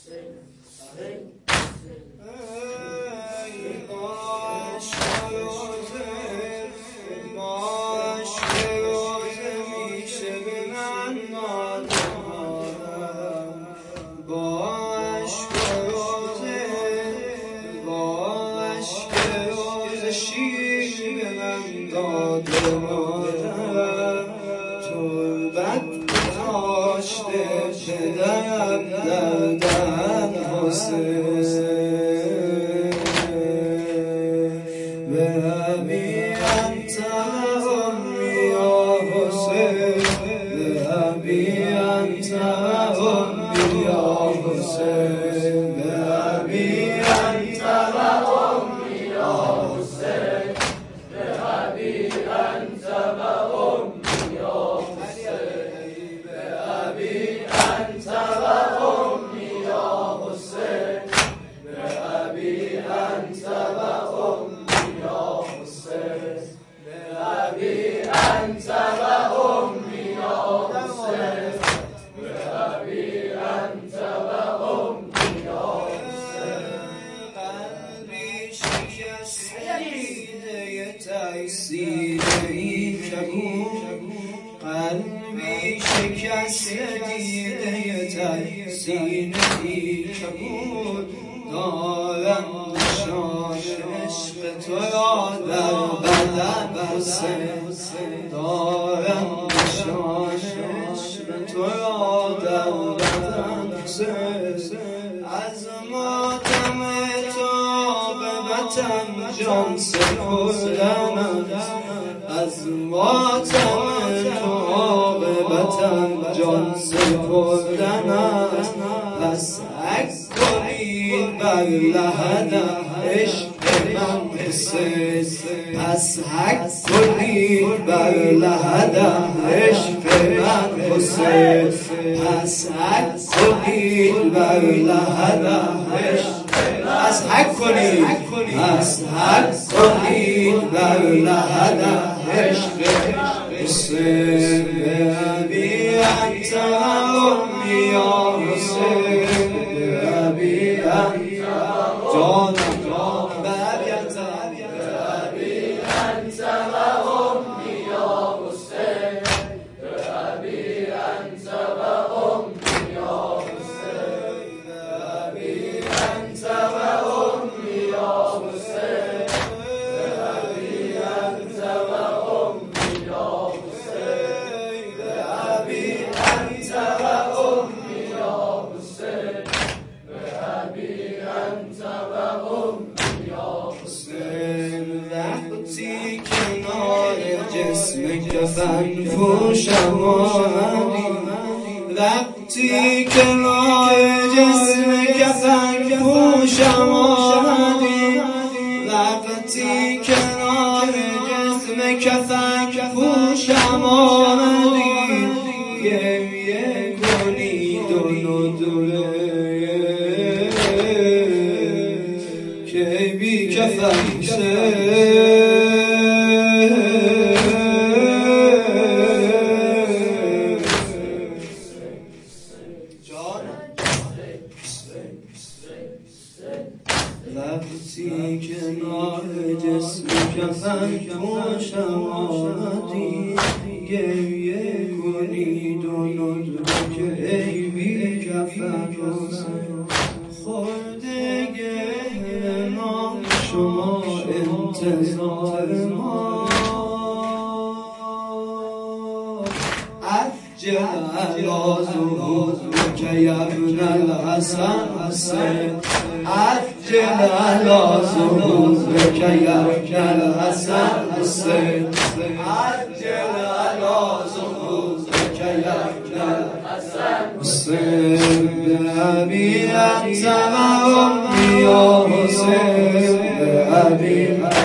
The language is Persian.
قلبی شکست دیده سینه‌ای کبود دارم نشان عشق تو را در بدن حسین دارم نشان عشق تو را در بدن حسین از ماتم تو به وطن جان سپردم از ماتم تو به وطن جان سپردن است پس عکس کنید بر لحدم عشق من حسین پس عکس کنید بر لحدم عشق من حسین پس عکس کنید بر لحدم عشق پس حق کنید پس حق کنید بر لحدم عشق حسین به ابی انت و امی یا حسین به ابی انت جانم به ابی انت و امی یا حسین به ابی انت و امی یا حسین به ابی انت و امی یا حسین به ابی انت و امی یا حسین به ابی انت و امی یا حسین به ابی انت و امی یا حسین وقتی کنار جسم کفن پوشم آمدی وقتی کنار جسم کفن پوشم آمدی وقتی کنار جسم کفن پوشم آمدی گریه کنی دونه که بی کفن وقتی کنار جسم کفن پوشم آمدی گریه کنید و ندر که ای بی کفن خورده گه نام شما انتظار ما عجل علی ظهورک یا ابن الحسن حسین عجل علی ظهورک یا ابن الحسن حسین عجل علی ظهورک یا ابن الحسن حسین به ابی انت و امی یا حسین به ابی